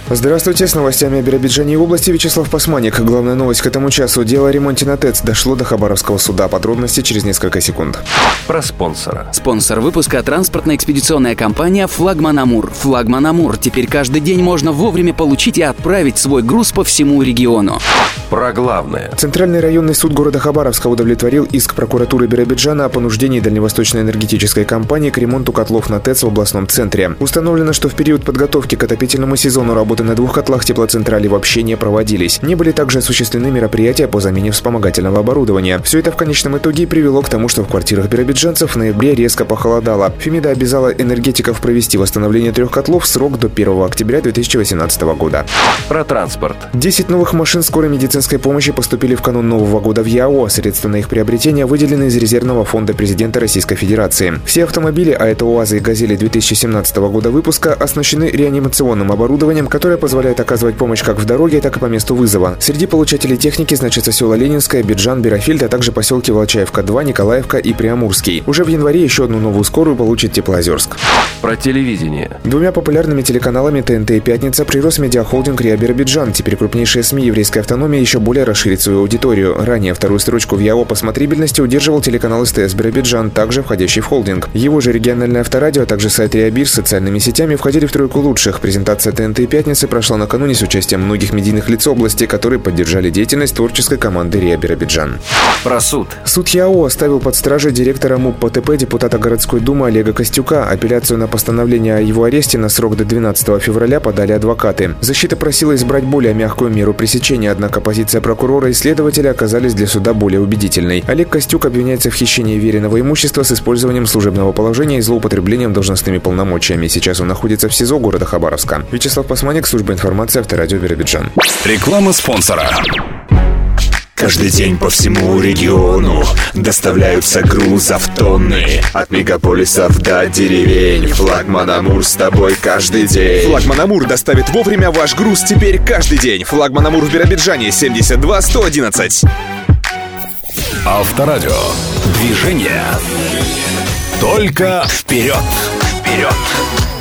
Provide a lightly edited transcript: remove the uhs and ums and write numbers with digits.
Здравствуйте, с новостями о Биробиджане и области Вячеслав Пасманик. Главная новость к этому часу. Дело о ремонте на ТЭЦ дошло до Хабаровского суда. Подробности через несколько секунд. Про спонсора. Спонсор выпуска — транспортно-экспедиционная компания «Флагман Амур». «Флагман Амур». Теперь каждый день можно вовремя получить и отправить свой груз по всему региону. Про главное. Центральный районный суд города Хабаровска удовлетворил иск прокуратуры Биробиджана о понуждении Дальневосточной энергетической компании к ремонту котлов на ТЭЦ в областном центре. Установлено, что в период подготовки к отопительному сезону работы на 2 котлах теплоцентрали вообще не проводились. Не были также осуществлены мероприятия по замене вспомогательного оборудования. Все это в конечном итоге и привело к тому, что в квартирах биробиджанцев в ноябре резко похолодало. Фемида обязала энергетиков провести восстановление 3 котлов в срок до 1 октября 2018 года. Про транспорт. 10 новых машин скорой медицинской помощи поступили в канун Нового года в ЯО. Средства на их приобретение выделены из резервного фонда президента Российской Федерации. Все автомобили, а это УАЗы и «Газели» 2017 года выпуска, оснащены реанимационным оборудованием, которое позволяет оказывать помощь как в дороге, так и по месту вызова. Среди получателей техники значатся села Ленинское, Биджан, Бирофильд, а также поселки Волчаевка-2, Николаевка и Приамурский. Уже в январе еще одну новую скорую получит Теплоозерск. Про телевидение. 2 популярными телеканалами ТНТ и «Пятница» прирос медиахолдинг РИА Биробиджан. Теперь крупнейшие СМИ еврейской автономии еще более расширит свою аудиторию. Ранее вторую строчку в ЯО по смотрибельности удерживал телеканал СТС Биробиджан, также входящий в холдинг. Его же региональное авторадио, а также сайт РИА Бир с социальными сетями входили в тройку лучших. Презентация ТНТ и «Пятницы» прошла накануне с участием многих медийных лиц области, которые поддержали деятельность творческой команды РИА Биробиджан. Про суд. Суд ЯО оставил под стражей директора МУП ПТП депутата городской думы Олега Костюка. Апелляцию на постановление о его аресте на срок до 12 февраля подали адвокаты. Защита просила избрать более мягкую меру пресечения, однако позиция прокурора и следователя оказались для суда более убедительной. Олег Костюк обвиняется в хищении веренного имущества с использованием служебного положения и злоупотреблением должностными полномочиями. Сейчас он находится в СИЗО города Хабаровска. Вячеслав Пасманик, служба информации, Авторадио Биробиджан. Реклама спонсора. Каждый день по всему региону доставляются грузов тонны. От мегаполисов до деревень. Флагман Амур с тобой каждый день. Флагман Амур доставит вовремя ваш груз теперь каждый день. Флагман Амур в Биробиджане 72 111. Авторадио. Движение. Только вперед. Вперед.